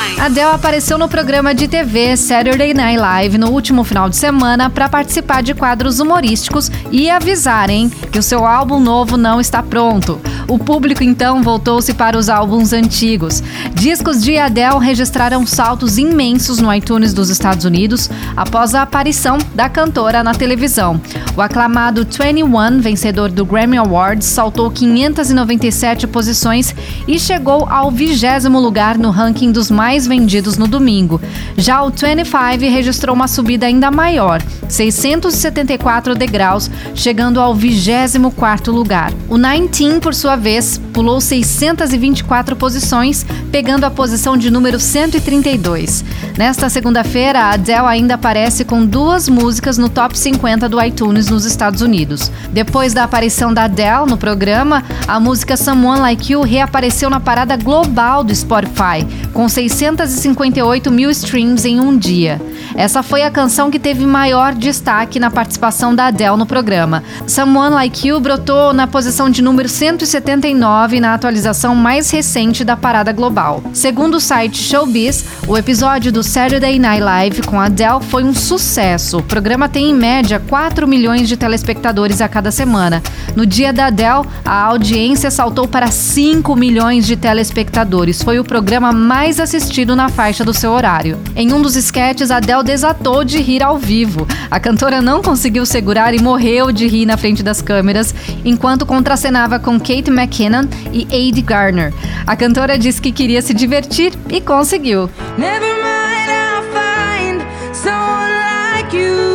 Adele apareceu no programa de TV Saturday Night Live no último final de semana para participar de quadros humorísticos e avisar, que o seu álbum novo não está pronto. O público então voltou-se para os álbuns antigos. Discos de Adele registraram saltos imensos no iTunes dos Estados Unidos após a aparição da cantora na televisão. O aclamado 21, vencedor do Grammy Awards, saltou 597 posições e chegou ao 20º lugar no ranking dos mais vendidos no domingo. Já o 25 registrou uma subida ainda maior, 674 degraus, chegando ao 24º lugar. O 19, por sua vez, pulou 624 posições, pegando a posição de número 132. Nesta segunda-feira, a Adele ainda aparece com 2 músicas no top 50 do iTunes nos Estados Unidos. Depois da aparição da Adele no programa, a música Someone Like You reapareceu na parada global do Spotify, com 658 mil streams em um dia. Essa foi a canção que teve maior destaque na participação da Adele no programa. Someone Like You brotou na posição de número 179 na atualização mais recente da parada global. Segundo o site Showbiz, o episódio do Saturday Night Live com a Adele foi um sucesso. O programa tem em média 4 milhões de telespectadores a cada semana. No dia da Adele, a audiência saltou para 5 milhões de telespectadores. Foi o programa mais assistido na faixa do seu horário. Em um dos esquetes, a Adele desatou de rir ao vivo. A cantora não conseguiu segurar e morreu de rir na frente das câmeras, enquanto contracenava com Kate McKinnon e Adi Gardner. A cantora disse que queria se divertir e conseguiu. Never mind, I'll find someone like you.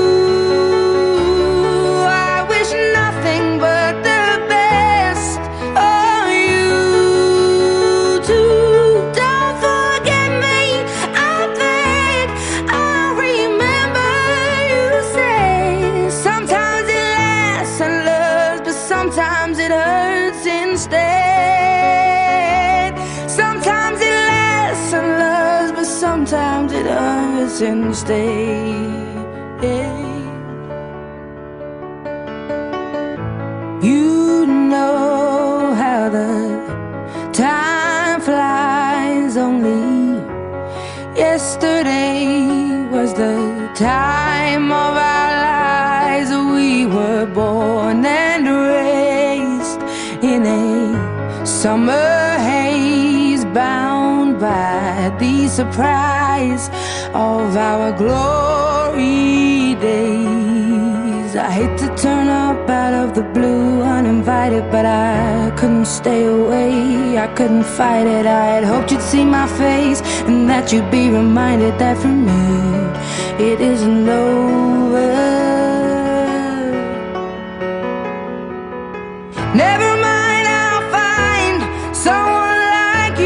I wish nothing but the best for you too. Don't forget me, I beg. I remember you say sometimes it lasts and loves, but sometimes it hurts instead. Sometimes it lasts and loves, but sometimes it hurts instead. You know how the time flies. Only yesterday was the time of our lives. We were born and raised in a summer haze, bound by the surprise of our glory days. I hate to turn up out of the blue uninvited, but I couldn't stay away, I couldn't fight it. I had hoped you'd see my face and that you'd be reminded that for me it isn't over. Never mind, I'll find someone like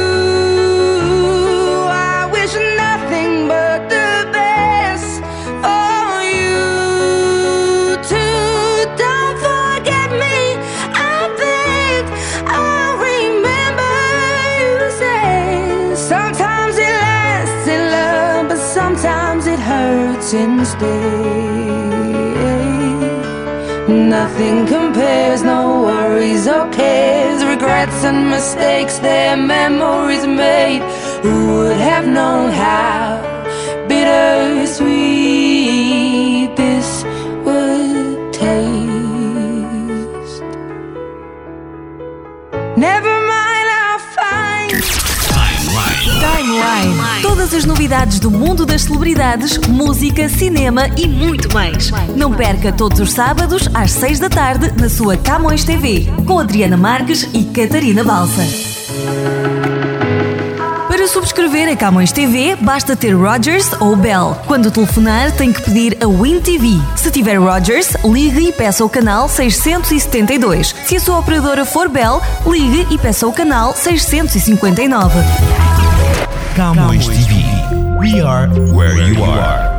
you. I wish nothing but the best for you too. Don't forget me, I beg. I remember you say sometimes it lasts in love, but sometimes it hurts instead. Nothing compares, no worries or cares, regrets and mistakes, their memories made. Who would have known how bittersweet this would taste? Never mind, I'll find Timeline. Todas as novidades do mundo das celebridades, música, cinema e muito mais. Não perca todos os sábados às 6 da tarde na sua Camões TV, com Adriana Marques e Catarina Balsa. Para subscrever a Camões TV, basta ter Rogers ou Bell. Quando telefonar, tem que pedir a Win TV. Se tiver Rogers, ligue e peça o canal 672. Se a sua operadora for Bell, ligue e peça o canal 659. Camões TV. We are where you are.